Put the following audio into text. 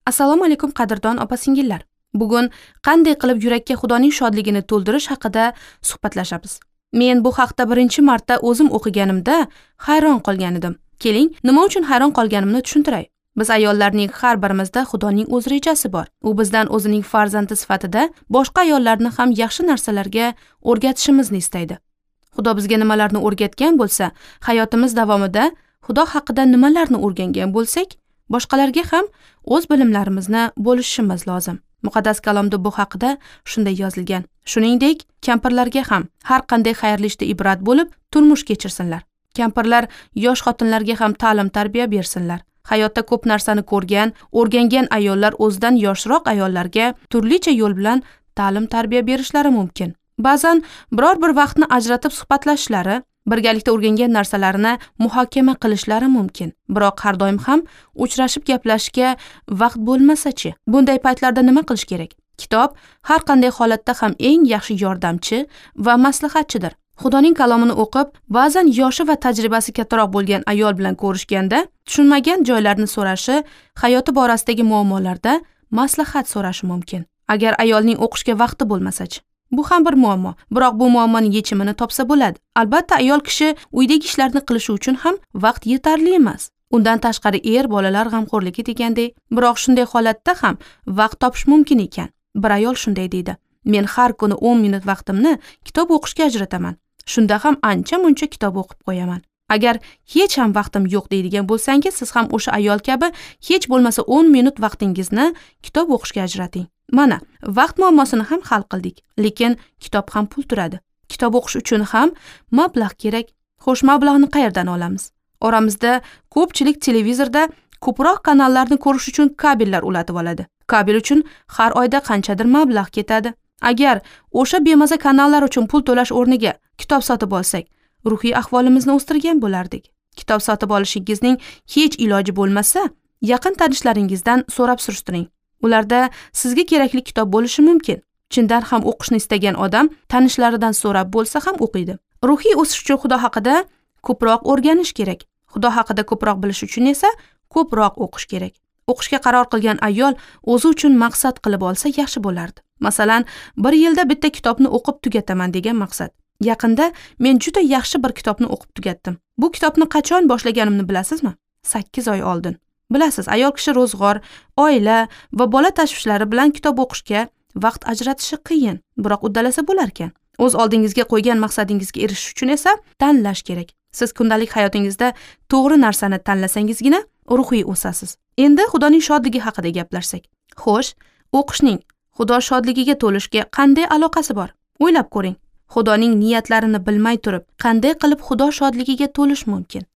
Assalomu alaykum qadrdon opa-singillar. Bugun qanday qilib yurakka Xudoning shodligini to'ldirish haqida suhbatlashamiz. Men bu haqda birinchi marta o'zim o'qiganimda hayron qolgan edim. Keling, nima uchun hayron qolganimni tushuntiray. Biz ayollarning har birimizda Xudoning o'z rejasi bor. U bizdan o'zining farzandi sifatida boshqa ayollarni ham yaxshi narsalarga o'rgatishimizni istaydi. Xudo bizga nimalarni o'rgatgan bo'lsa, hayotimiz davomida Xudo haqida nimalarni o'rgangan bo'lsak, boshqalarga ham o'z bilimlarimizni bo'lishimiz lozim. Muqaddas kalomda bu haqida shunday yozilgan. Shuningdek, kampirlarga ham har qanday xayrli ishda ibrat bo'lib, turmush kechirsinlar. Kampirlar yosh xotinlarga ham ta'lim-tarbiya bersinlar. Hayotda ko'p narsani ko'rgan, o'rgangan ayollar o'zidan yoshroq ayollarga turlicha yo'l bilan ta'lim-tarbiya berishlari mumkin. Ba'zan biror bir vaqtni ajratib suhbatlashishlari, birgalikda o'rgangan narsalarini muhokama qilishlari mumkin. Biroq har doim ham uchrashib gaplashishga vaqt bo'lmasa-chi? Bunday paytlarda nima qilish kerak? Kitob har qanday holatda ham eng yaxshi yordamchi va maslahatchidir. Xudoning kalomini o'qib, ba'zan yoshi va tajribasi kattaroq bo'lgan ayol bilan ko'rishganda, tushunmagan joylarni so'rashi, hayoti borasidagi muammolarda maslahat so'rashi mumkin. Agar ayolning o'qishga vaqti bo'lmasa-chi? Bu ham bir muammo. Biroq bu muammoning yechimini topsa bo'ladi. Albatta, ayol kishi uydagi ishlarni qilishi uchun ham vaqt yetarli emas. Undan tashqari bolalar g'amxo'rligi degandek. Biroq shunday holatda ham vaqt topish mumkin ekan. Bir ayol shunday deydi: "Men har kuni 10 minut vaqtimni kitob o'qishga ajrataman. Shunda ham ancha-muncha kitob o'qib qo'yaman." Agar hech ham vaqtim yo'q deydigan bo'lsangiz, siz ham o'sha ayol kabi hech bo'lmasa 10 minut vaqtingizni kitob o'qishga ajrating. Mana, vaqt muammosini ham hal qildik. Lekin kitob ham pul turadi. Kitob o'qish uchun ham mablag' kerak. Xo'sh, mablag'ni qayerdan olamiz? Oramizda ko'pchilik televizorda ko'proq kanallarni ko'rish uchun kabellar ulatib oladi. Kabel uchun har oyda qanchadir mablag' ketadi. Agar o'sha bemaza kanallar uchun pul to'lash o'rniga kitob sotib olsak, ruhiy ahvolimizni o'stirgan bo'lardik. Kitob sotib olishingizning hech iloji bo'lmasa, yaqin tanishlaringizdan so'rab surishtiring. Ularda sizga kerakli kitob bo'lishi mumkin. Chindan ham o'qishni istagan odam tanishlaridan so'rab bo'lsa ham o'qiydi. Ruhiy o'sish uchun Xudo haqida ko'proq o'rganish kerak. Xudo haqida ko'proq bilish uchun esa ko'proq o'qish kerak. O'qishga qaror qilgan ayol o'zi uchun maqsad qilib olsa yaxshi bo'lardi. Masalan, bir yilda bitta kitobni o'qib tugataman degan maqsad. Yaqinda men juda yaxshi bir kitobni o'qib tugatdim. Bu kitobni qachon boshlaganimni bilasizmi? 8 oy oldin. Bilasiz, ayol kishi ro'zg'or, oila va bola tashvishlari bilan kitob o'qishga vaqt ajratishi qiyin, biroq uddalasa bo'lar ekan. O'z oldingizga qo'ygan maqsadingizga erishish uchun esa tanlash kerak. Siz kundalik hayotingizda to'g'ri narsani tanlasangizgina ruhiy o'sasiz. Endi Xudoning shodligi haqida gaplashsak. Xo'sh, o'qishning Xudo shodligiga to'lishga qanday aloqasi bor? O'ylab ko'ring. Xudoning niyatlarini bilmay turib, qanday qilib Xudo shodligiga to'lish mumkin?